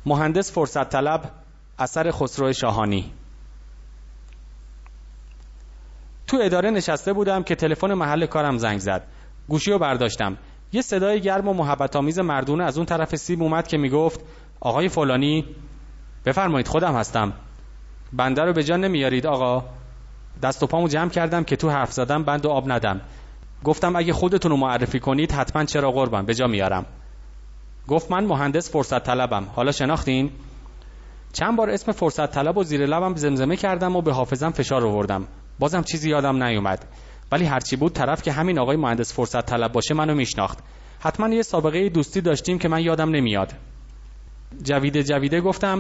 مهندس فرصت طلب، اثر خسرو شاهانی. تو اداره نشسته بودم که تلفن محل کارم زنگ زد. گوشی رو برداشتم. یه صدای گرم و محبت آمیز مردونه از اون طرف سیب اومد که میگفت آقای فلانی. بفرمایید خودم هستم. بنده رو به جا نمیارید آقا؟ دست و پامو جمع کردم که تو حرف زدم بند و آب ندم. گفتم اگه خودتون رو معرفی کنید حتما چرا قربان به جا میارم. گفت من مهندس فرصت طلبم. حالا شناختین؟ چند بار اسم فرصت طلب و زیر لبم زمزمه کردم و به حافظم فشار آوردم. بازم چیزی یادم نیومد. ولی هرچی بود طرف که همین آقای مهندس فرصت طلب باشه منو میشناخت. حتما یه سابقه دوستی داشتیم که من یادم نمیاد. جویده گفتم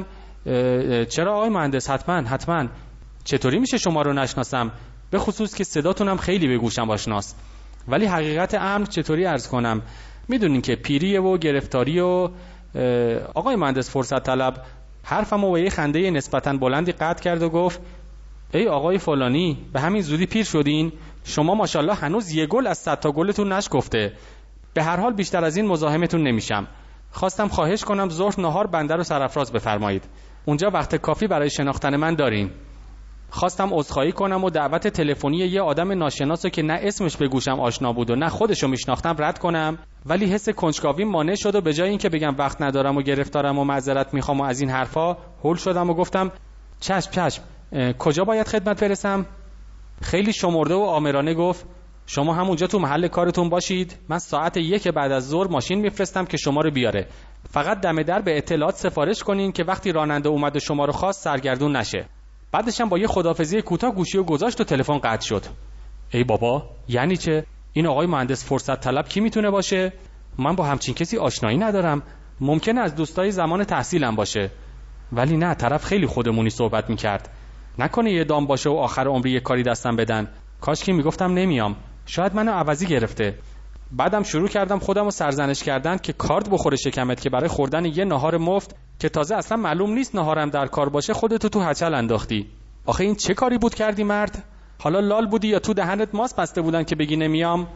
چرا آقای مهندس؟ حتما. چطوری میشه شما رو نشناسم؟ به خصوص که صداتونم خیلی به گوشم آشناست. ولی حقیقت امر چطوری عرض کنم؟ میدونین که پیریه و گرفتاری و آقای مهندس فرصت طلب حرفمو با یه خنده نسبتاً بلندی قطع کرد و گفت ای آقای فلانی، به همین زودی پیر شدین؟ شما ماشاءالله هنوز یه گل از 100 تا گلتون نشکفته. به هر حال بیشتر از این مزاحمتون نمیشم. خواستم خواهش کنم ظهر نهار بنده رو سرافراز بفرمایید. اونجا وقت کافی برای شناختن من دارین. خواستم عذرخواهی کنم و دعوت تلفنی یه آدم ناشناسو که نه اسمش به گوشم آشنا بود و نه خودشو میشناختم رد کنم، ولی حس کنجکاوی مانع شد و به جای اینکه بگم وقت ندارم و گرفتارم و معذرت میخوام و از این حرفا، هول شدم و گفتم چشم. کجا باید خدمت برسم؟ خیلی شمرده و آمرانه گفت شما همونجا تو محل کارتون باشید. من ساعت 1 بعد از ظهر ماشین میفرستم که شما رو بیاره. فقط دم در به اطلاعات سفارش کنین که وقتی راننده اومد و شما رو خواست سرگردون نشه. بعدش هم با یه خداحافظی کوتاه گوشی رو گذاشت و تلفن قطع شد. ای بابا، یعنی چه؟ این آقای مهندس فرصت طلب کی میتونه باشه؟ من با همچین کسی آشنایی ندارم. ممکنه از دوستای زمان تحصیلم باشه. ولی نه، طرف خیلی خودمونی صحبت میکرد. نکنه یه دام باشه و آخر عمری یه کاری دستم بدن. کاش که میگفتم نمیام. شاید منو عوضی گرفته. بعدم شروع کردم خودمو سرزنش کردن که کارد بخوره شکمت که برای خوردن یه ناهار مفت که تازه اصلا معلوم نیست ناهارم در کار باشه خودتو تو هچل انداختی. آخه این چه کاری بود کردی مرد؟ حالا لال بودی یا تو دهنت ماست بسته بودن که بگی نمیام؟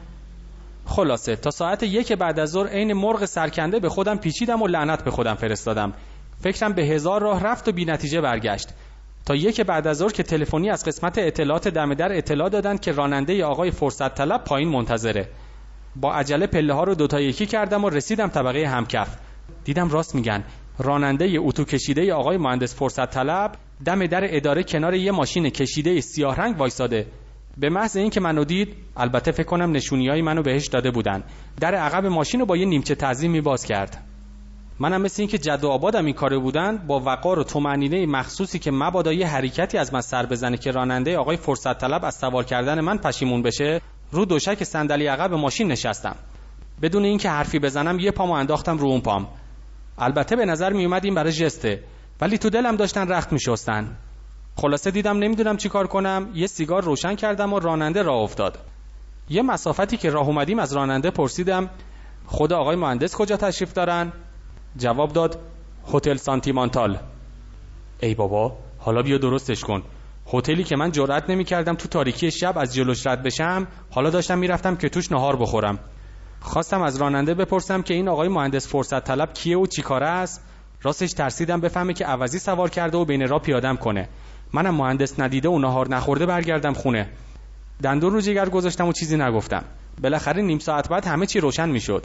خلاصه تا ساعت 1 بعد از ظهر عین مرغ سرکنده به خودم پیچیدم و لعنت به خودم فرستادم. فکرم به 1000 راه رفت و بی نتیجه برگشت. تا 1 بعد از ظهر که تلفنی از قسمت اطلاعات دم در اطلاع دادن که راننده آقای فرصت طلب پایین منتظره. با عجله پله ها رو 2 تا 1 کردم و رسیدم طبقه همکف. دیدم راست میگن. راننده اتو کشیده آقای مهندس فرصت طلب دم در اداره کنار یه ماشین کشیده سیاه رنگ وایساده. به محض اینکه منو دید، البته فکر کنم نشونیای منو بهش داده بودن، در عقب ماشین رو با یه نیمچه تعظیمی باز کرد. منم مثل اینکه جد و آبادم این کاره بودن، با وقار و طمأنینه مخصوصی که مبادا یه حرکتی از من سر بزنه که راننده آقای فرصت طلب از سوار کردن من پشیمون بشه، رو دوشک صندلی عقب ماشین نشستم. بدون اینکه حرفی بزنم یه پامو انداختم رو اون پام. البته به نظر می اومد این برای جسته، ولی تو دلم داشتن رخت می‌شستن. خلاصه دیدم نمیدونم چی کار کنم، یه سیگار روشن کردم و راننده راه افتاد. یه مسافتی که راه اومدیم از راننده پرسیدم خود آقای مهندس کجا تشریف دارن؟ جواب داد هتل سانتیمانتال. ای بابا، حالا بیا درستش کن. هتلی که من جرئت نمی‌کردم تو تاریکی شب از جلوش رد بشم، حالا داشتم میرفتم که توش نهار بخورم. خواستم از راننده بپرسم که این آقای مهندس فرصت طلب کیه و چی کاره است. راستش ترسیدم بفهمه که عوضی سوار کرده و بین راه پیادم کنه. منم مهندس ندیده و نهار نخورده برگردم خونه. دندون رو جگر گذاشتم و چیزی نگفتم. بالاخره نیم ساعت بعد همه چی روشن میشد.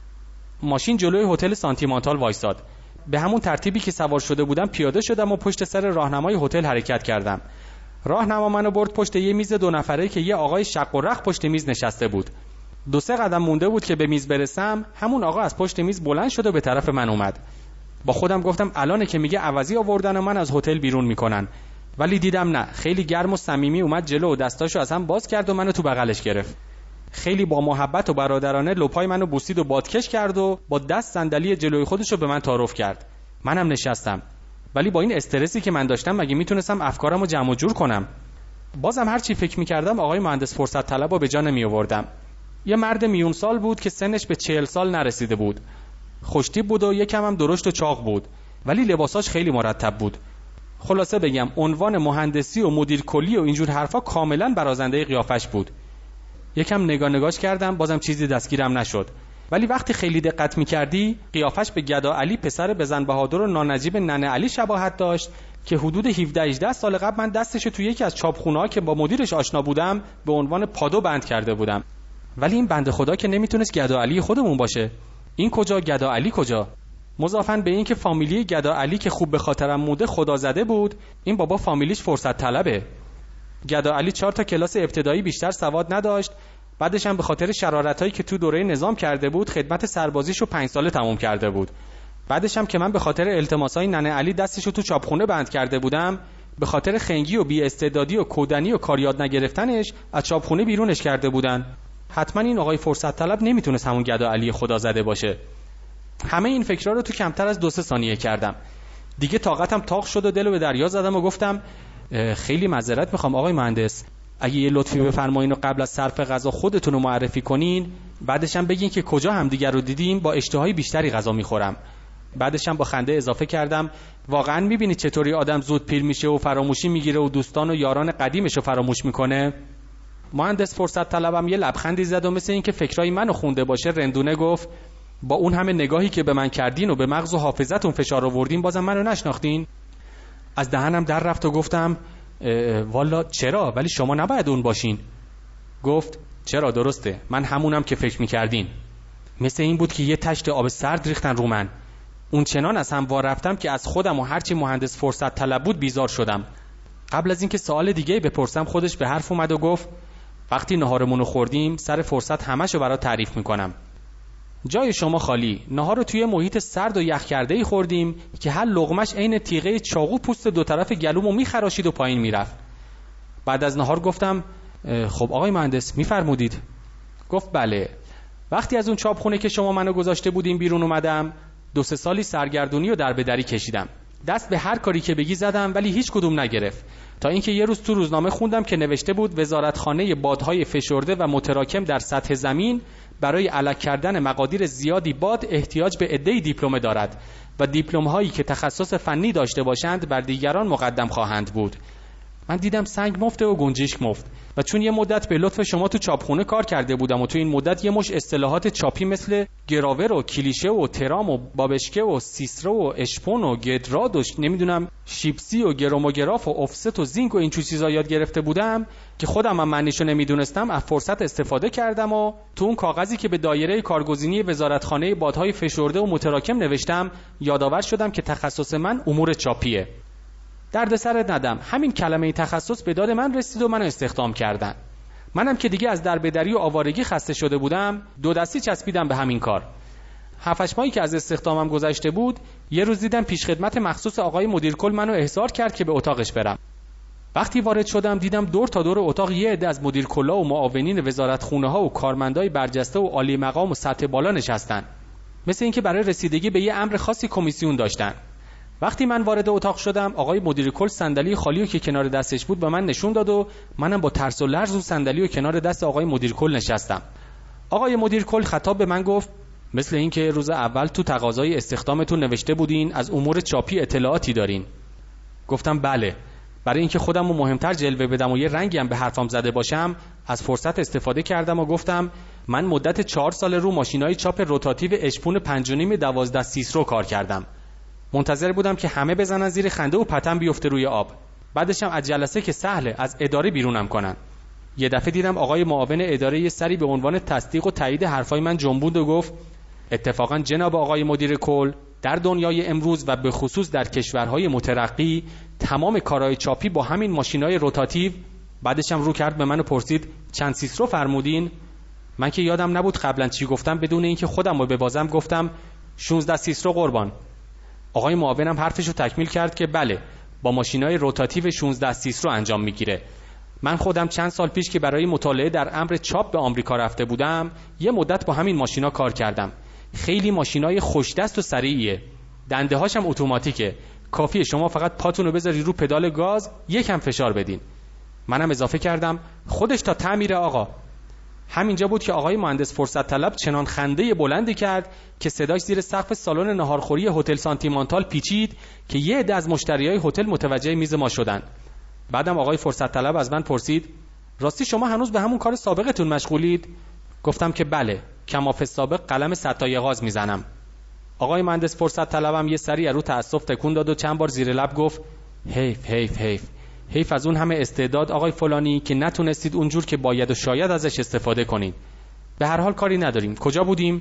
ماشین جلوی هتل سانتیمانتال وایساد. به همون ترتیبی که سوار شده بودم پیاده شدم و پشت سر راهنمای هتل حرکت کردم. راهنما منو برد پشت یه میز 2 نفره که یه آقای شق و رق پشت میز نشسته بود. 2-3 قدم مونده بود که به میز برسم، همون آقا از پشت میز بلند شد و به طرف من اومد. با خودم گفتم الانه که میگه عوضی آوردن و من از هتل بیرون میکنن. ولی دیدم نه، خیلی گرم و صمیمی اومد جلو و دستاشو از هم باز کرد و منو تو بغلش گرفت. خیلی با محبت و برادرانه لپای منو بوسید و بادکش کرد و با دست صندلی جلوی خودشو به من تعارف کرد. منم نشستم. ولی با این استرسی که من داشتم مگه میتونستم افکارمو جمع و جور کنم؟ بازم هر چی فکر میکردم آقای مهندس فرصت طلبو به جا نمی آوردم. یه مرد میون سال بود که سنش به 40 سال نرسیده بود. خوشتیپ بود و یکم هم درشت و چاق بود، ولی لباساش خیلی مرتب بود. خلاصه بگم عنوان مهندسی و مدیر کلی و اینجور حرفا کاملا برازنده قیافش بود. یکم نگاش کردم، بازم چیزی دستگیرم نشد. ولی وقتی خیلی دقت می‌کردی قیافش به گدا علی پسر بزن بهادر و نانجیب ننه علی شباهت داشت که حدود 17-18 سال قبل من دستشو توی یکی از چاپخونه‌ها که با مدیرش آشنا بودم به عنوان پادو بند کرده بودم. ولی این بنده خدا که نمیتونست گدا علی خودمون باشه. این کجا گدا علی کجا؟ مضافاً به این که فامیلی گدا علی که خوب به خاطرم موده خدا زده بود، این بابا فامیلیش فرصت طلبه. گدا علی 4 تا کلاس ابتدایی بیشتر سواد نداشت، بعدش هم به خاطر شرارتایی که تو دوره نظام کرده بود خدمت سربازیشو 5 ساله تموم کرده بود. بعدش هم که من به خاطر التماسای ننه علی دستشو تو چاپخونه بند کرده بودم، به خاطر خنگی و بی استعدادی و کودنی و کار یاد نگرفتنش از چاپخونه بیرونش کرده بودن. حتما این آقای فرصت طلب نمیتونست همون گدا علی خدا زده باشه. همه این فکرها رو تو کمتر از 2-3 ثانیه کردم. دیگه طاقتم تاق شد و دلو به دریا زدم و گفتم خیلی معذرت میخوام آقای مهندس، اگه یه لطفی بفرمایین و قبل از صرف غذا خودتون رو معرفی کنین، بعدش هم بگین که کجا همدیگر رو دیدیم، با اشتهای بیشتری غذا میخورم. بعدش هم با خنده اضافه کردم واقعا میبینید چطوری آدم زود پیر میشه و فراموشی میگیره و دوستان و یاران قدیمش رو فراموش میکنه؟ مهندس فرصت طلبم یه لبخندی زد و مثل این که فکرای منو خونده باشه رندونه گفت با اون همه نگاهی که به من کردین و به مغز و حافظتون فشار آوردین بازم منو نشناختین؟ از دهنم در رفت و گفتم والا چرا، ولی شما نباید اون باشین. گفت چرا، درسته، من همونم که فکر میکردین. مثل این بود که یه تشت آب سرد ریختن رو من. اون چنان از هم وار رفتم که از خودم و هرچی مهندس فرصت طلب بود بیزار شدم. قبل از اینکه سوال دیگه بپرسم خودش به حرف اومد و گفت وقتی نهارمونو خوردیم سر فرصت همشو برات تعریف میکنم. جای شما خالی. نهار رو توی محیط سرد و یخ کرده‌ای خوردیم که هر لقمش عین تیغه چاقو پوست دو طرف گلومو میخراشید و پایین میرفت. بعد از نهار گفتم خب آقای مهندس میفرمودید؟ گفت بله. وقتی از اون چاپخونه که شما منو گذاشته بودین بیرون اومدم 2-3 سالی سرگردونی و دربدری کشیدم. دست به هر کاری که بگی زدم ولی هیچ کدوم نگرفت، تا اینکه یه روز تو روزنامه خوندم که نوشته بود وزارتخانه بادهای فشرده و متراکم در سطح زمین برای الک کردن مقادیر زیادی باد احتیاج به عده‌ای دیپلم دارد و دیپلم هایی که تخصص فنی داشته باشند بر دیگران مقدم خواهند بود. من دیدم سنگ مفته و گنجشک مفت، و چون یه مدت به لطف شما تو چاپخونه کار کرده بودم و تو این مدت یه مش اصطلاحات چاپی مثل گراور و کلیشه و ترام و بابشکه و سیسرو و اشپون و گدراد و نمیدونم شیپسی و گروموگراف و افست و زینک و این چیزا یاد گرفته بودم که خودم هم معنیشو نمیدونستم، از فرصت استفاده کردم و تو اون کاغذی که به دایره کارگزینی وزارتخانه بادهای فشرده و متراکم نوشتم یادآور شدم که تخصص من امور چاپیه. دردسرت ندم، همین کلمه تخصص به داد من رسید و منو استخدام کردن. منم که دیگه از دربدری و آوارگی خسته شده بودم 2 دستی چسبیدم به همین کار. 7-8 ماهی که از استخدامم گذشته بود یه روز دیدم پیشخدمت مخصوص آقای مدیر کل منو احضار کرد که به اتاقش برم. وقتی وارد شدم دیدم دور تا دور اتاق یه عده از مدیر کلا و معاونین وزارتخونه‌ها و کارمندای برجسته و عالی مقام و سطح بالا نشستن، مثل اینکه برای رسیدگی به یه امر خاصی کمیسیون داشتن. وقتی من وارد اتاق شدم آقای مدیر کل صندلی خالیو که کنار دستش بود به من نشون داد و منم با ترس و لرز اون صندلیو کنار دست آقای مدیر کل نشستم. آقای مدیر کل خطاب به من گفت مثل اینکه روز اول تو تقاضای استخدامتون نوشته بودین از امور چاپی اطلاعاتی دارین. گفتم بله. برای اینکه خودمو مهمتر جلوه بدم و یه رنگی هم به حرفام زده باشم از فرصت استفاده کردم و گفتم من مدت 4 سال رو ماشینای چاپ روتاتیو اشپون 5.5 12 سیسرو کار کردم. منتظر بودم که همه بزنن زیر خنده و پتم بیفته روی آب. بعدش هم از جلسه که سهله از اداره بیرونم کنن. یه دفعه دیدم آقای معاون اداره یه سری به عنوان تصدیق و تایید حرفای من جنبوند و گفت اتفاقا جناب آقای مدیر کل در دنیای امروز و به خصوص در کشورهای مترقی تمام کارهای چاپی با همین ماشینای روتاتیو. بعدش هم رو کرد به من و پرسید چند سیسرو فرمودین؟ من که یادم نبود قبلا چی گفتم، بدون اینکه خودم رو ببازم گفتم 16 سیسرو قربان. آقای معاونم حرفشو تکمیل کرد که بله با ماشینای روتاتیو 16 سیسرو انجام میگیره. من خودم چند سال پیش که برای مطالعه در امر چاپ به آمریکا رفته بودم یه مدت با همین ماشینا کار کردم. خیلی ماشینای خوش دست و سریعیه، دنده هاشم اتوماتیکه، کافیه شما فقط پاتونو بذاری رو پدال گاز یکم فشار بدین. منم اضافه کردم خودش تا تعمیر آقا. همینجا بود که آقای مهندس فرصت طلب چنان خنده بلندی کرد که صداش زیر سقف سالن ناهارخوری هتل سانتیمانتال پیچید که یه عده از مشتریای هتل متوجه میز ما شدن. بعدم آقای فرصت طلب از من پرسید راستی شما هنوز به همون کار سابقتون مشغولید؟ گفتم که بله. کما فی السابق قلم ستای غاز میزنم. آقای مهندس فرصت طلبم یه سری رو تأسف تکون داد و چند بار زیر لب گفت حیف از اون همه استعداد آقای فلانی که نتونستید اونجور که باید و شاید ازش استفاده کنید. به هر حال کاری نداریم. کجا بودیم؟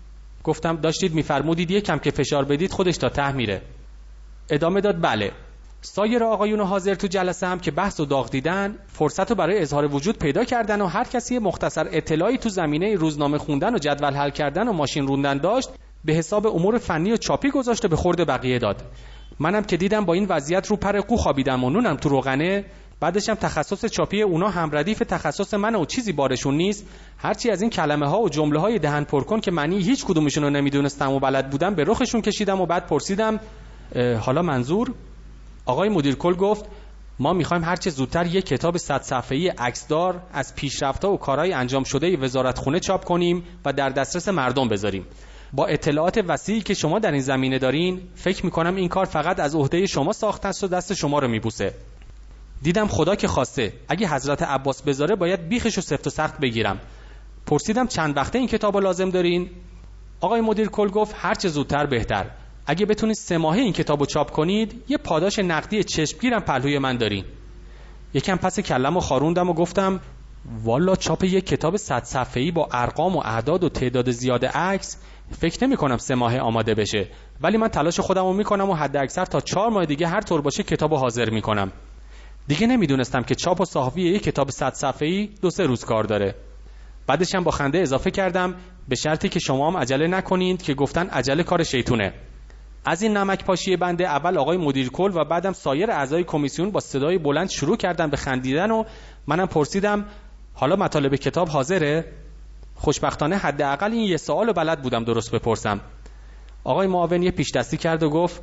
گفتم داشتید میفرمودید یکم که فشار بدید خودش تا ته میره. ادامه داد بله. سایر آقایون حاضر تو جلسه هم که بحث و داغ دیدن فرصت رو برای اظهار وجود پیدا کردن و هر کسی مختصر اطلاعی تو زمینه روزنامه خوندن و جدول حل کردن و ماشین روندن داشت به حساب امور فنی و چاپی گذاشته به خورد بقیه داد. منم که دیدم با این وضعیت رو پر قو خوابیدم و نونم تو روغنه، بعدش هم تخصص چاپی اونا هم ردیف تخصص من و چیزی بارشون نیست، هرچی از این کلمه ها و جمله های دهن پرکن که معنی هیچ کدومشون رو نمیدونستم و بلد بودم به رخشون کشیدم و بعد پرسیدم حالا منظور؟ آقای مدیر کل گفت ما میخوایم هرچه زودتر یک کتاب 100 صفحه‌ای عکسدار از پیشرفت‌ها و کارهای انجام شده وزارتخونه چاپ کنیم و در دسترس مردم بذاریم. با اطلاعات وسیعی که شما در این زمینه دارین فکر میکنم این کار فقط از عهده شما ساخته است و دست شما رو میبوسه. دیدم خدا که خواسته اگه حضرت عباس بذاره باید بیخشو سفت و سخت بگیرم. پرسیدم چند وقته این کتابو لازم دارین؟ آقای مدیر کل گفت هرچه زودتر بهتر. اگه بتونید 3 ماهه این کتابو چاپ کنید یه پاداش نقدی چشمگیرم پهلوی من دارین. یکم پس کلمو خاروندم و گفتم والا چاپ یک کتاب 100 صفحه‌ای با ارقام و اعداد و تعداد زیاد عکس فکر نمی‌کنم 3 ماه آماده بشه، ولی من تلاش خودمو میکنم و حد اکثر تا 4 ماه دیگه هر طور باشه کتابو حاضر میکنم. دیگه نمیدونستم که چاپ و صحافی یک کتاب 100 صفحه‌ای 2-3 روز کار داره. بعدش هم با خنده اضافه کردم به شرطی که شما هم عجله نکنید که گفتن عجله کار شیطونه. از این نمک پاشی بنده اول آقای مدیر کل و بعدم سایر اعضای کمیسیون با صدای بلند شروع کردن به خندیدن و منم پرسیدم حالا مطالب کتاب حاضره؟ خوشبختانه حداقل این یه سوالو بلد بودم درست بپرسم. آقای معاون یه پیش دستی کرد و گفت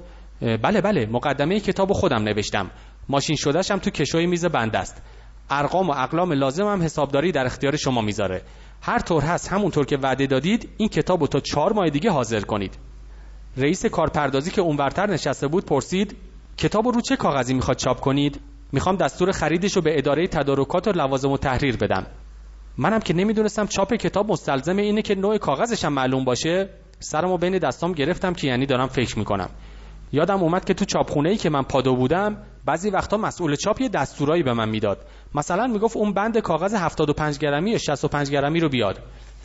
بله مقدمه کتابو خودم نوشتم. ماشین شدهشم تو کشوی میز بنده است. ارقام و اقلام لازم هم حسابداری در اختیار شما میذاره. هر طور هست همونطور که وعده دادید این کتابو تا 4 ماه دیگه حاضر کنید. رئیس کارپردازی که اونورتر نشسته بود پرسید کتابو رو چه کاغذی میخواد چاپ کنید؟ میخوام دستور خریدشو به اداره تدارکات و لوازم و تحریر بدم. منم که نمیدونستم چاپ کتاب مستلزم اینه که نوع کاغذش هم معلوم باشه، سرمو بین دستام گرفتم که یعنی دارم فکر میکنم. یادم اومد که تو چاپخونه‌ای که من پادو بودم بعضی وقتا مسئول چاپ یه دستورایی به من میداد. مثلا میگفت اون بند کاغذ 75 گرمی یا 65 گرمی رو بیار.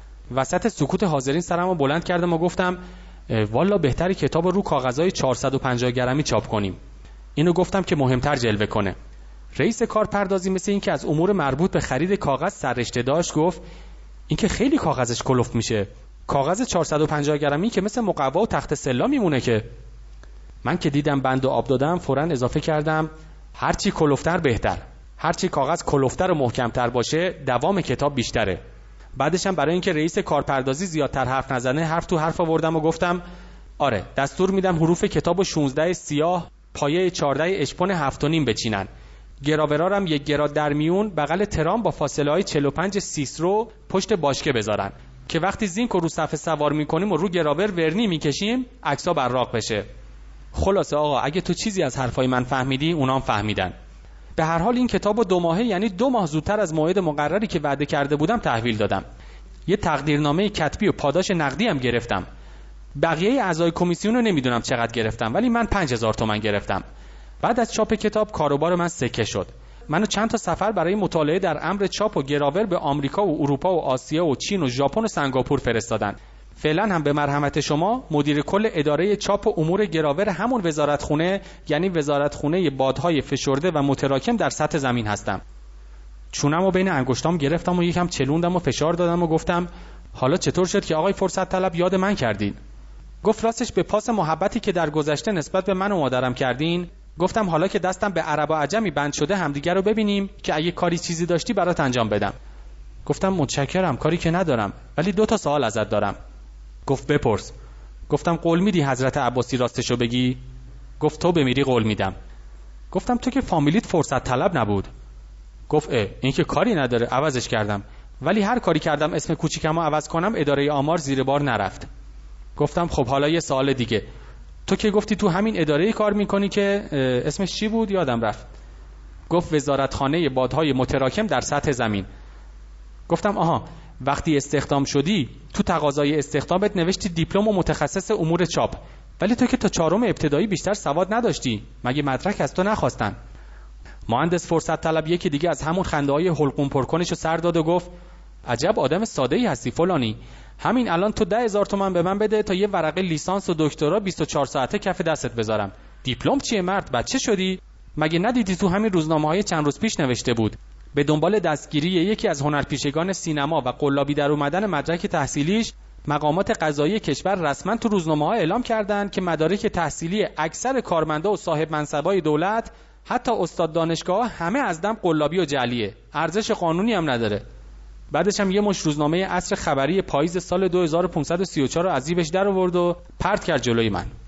وسط سکوت حاضرین سرمو بلند کردم و گفتم والا بهتری کتاب رو کاغذهای 450 گرمی چاپ کنیم. اینو گفتم که مهمتر جلوه کنه. رئیس کارپردازی مثل این که از امور مربوط به خرید کاغذ سررشته داشت گفت این که خیلی کاغذش کلفت میشه. کاغذ 450 گرمی که مثل مقوا و تخت سلا میمونه که. من که دیدم بند و آب دادم فوراً اضافه کردم هرچی کلفتر بهتر. هرچی کاغذ کلفتر و محکمتر باشه دوام کتاب بیشتره. بعدش هم برای اینکه رئیس کارپردازی زیادتر حرف نزنه حرف تو حرف آوردم و گفتم آره دستور میدم حروف کتابو 16 سیاه پایه 14 اشپون 7.5 بچینن. گراورارم 1 گراد در میون بغل ترام با فاصله های 45 سیسرو پشت باشکه بذارن که وقتی زینک رو صفحه سوار میکنیم و رو گراور ورنی میکشیم عکس‌ها براق بشه. خلاصه آقا اگه تو چیزی از حرفای من فهمیدی اونام فهمیدن. به هر حال این کتابو 2 ماهه یعنی 2 ماه زودتر از موعد مقرری که وعده کرده بودم تحویل دادم. یه تقدیرنامه کتبی و پاداش نقدی هم گرفتم. بقیه اعضای کمیسیون رو نمیدونم چقدر گرفتم ولی من 5000 تومان گرفتم. بعد از چاپ کتاب کاروبار من سکه شد. منو چند تا سفر برای مطالعه در امر چاپ و گراور به آمریکا و اروپا و آسیا و چین و ژاپن و سنگاپور فرستادن. فعلا هم به مرحمت شما مدیر کل اداره چاپ و امور گراور همون وزارتخونه یعنی وزارتخونه بادهای فشرده و متراکم در سطح زمین هستم. چونمو بین انگشتام گرفتم و یکم چلوندم و فشار دادم و گفتم حالا چطور شد که آقای فرصت طلب یاد من کردین؟ گفت راستش به پاس محبتی که در گذشته نسبت به من و مادرم کردین. گفتم حالا که دستم به عرب و عجمی بند شده همدیگه رو ببینیم که اگه کاری چیزی داشتی برات انجام بدم. گفتم متشکرم کاری که ندارم ولی 2 تا سوال ازت دارم. گفت بپرس. گفتم قول میدی حضرت عباسی راستشو بگی؟ گفت تو بمیری قول میدم. گفتم تو که فامیلیت فرصت طلب نبود. گفت این که کاری نداره عوضش کردم ولی هر کاری کردم اسم کوچیکمو عوض کنم اداره آمار زیر بار نرفت. گفتم خب حالا یه سوال دیگه. تو که گفتی تو همین اداره کار میکنی که اسمش چی بود یادم رفت. گفت وزارتخانه بادهای متراکم در سطح زمین. گفتم آها وقتی استخدام شدی تو تقاضای استخدامت نوشتی دیپلم و متخصص امور چاپ، ولی تو که تا 4 ابتدایی بیشتر سواد نداشتی. مگه مدرک از تو نخواستن؟ مهندس فرصت طلب یکی دیگه از همون خنده‌های حلقوم پرکنشو سر داد و گفت عجب آدم ساده‌ای هستی فلانی. همین الان تو 10,000 تومان به من بده تا یه ورقه لیسانس و دکترا 24 ساعته کف دستت بذارم. دیپلم چیه مرد؟ بچه شدی؟ مگه ندیدی تو همین روزنامه‌های چند روز پیش نوشته بود به دنبال دستگیری یکی از هنرپیشگان سینما و قلابی در اومدن مدرک تحصیلیش، مقامات قضایی کشور رسما تو روزنامه‌ها اعلام کردند که مدارک تحصیلی اکثر کارمندا و صاحب منصبای دولت، حتی استاد دانشگاه، همه از دم قلابی و جعلیه، ارزش قانونی هم نداره. بعدش هم یه مش روزنامه عصر خبری پاییز سال 2534 رو از جیبش در آورد و پرت کرد جلوی من.